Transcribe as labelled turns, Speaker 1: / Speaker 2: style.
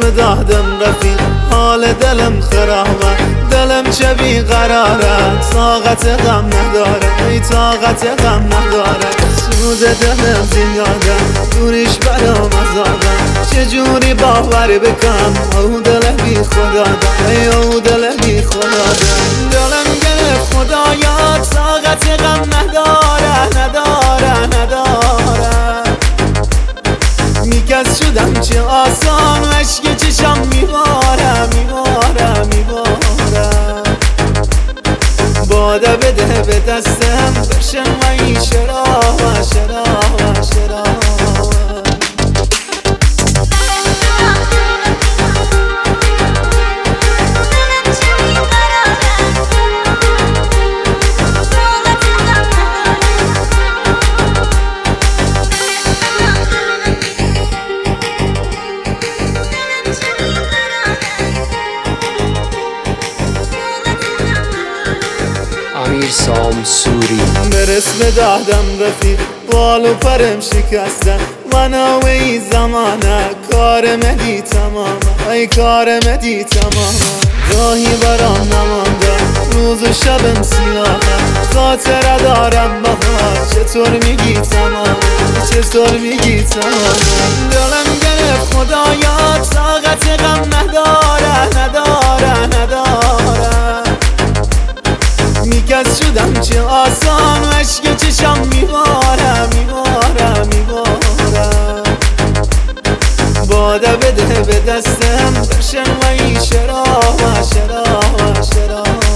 Speaker 1: دادم رفیق، حال دلم خرابه، دلم چه بیقراره، طاقت غم نداره، ای طاقت غم نداره. سوز دلم زیاده، دوریش برام عذابه، چجوری باور بکنم او دل بی خدا ده، ای او دل بی خدا ده. دلم گرفت خدایا، طاقت غم نداره نداره نداره. میکس شدم چه آسان، اشک چشم میباره میباره میباره. باده بده به دستم، بشم و این شراب شراب شراب.
Speaker 2: امیر سامسوری
Speaker 1: برس به دادم رفیق، بال و پرم شکستن، من و ای زمانه کار مدی تمامه، ای کار مدی تمامه. راهی برام نمانده، روز و شبم سیاهه، خاطره دارم بهار، چطور میگی تمامه، چطور میگی تمامه. دلم گرفت خدایا، طاقت غم نداره نداره نداره. میکس شدم چه آسان، اشک چشم میباره میباره میباره. باده بده به دستم، بشم و این شراب شراب شراب.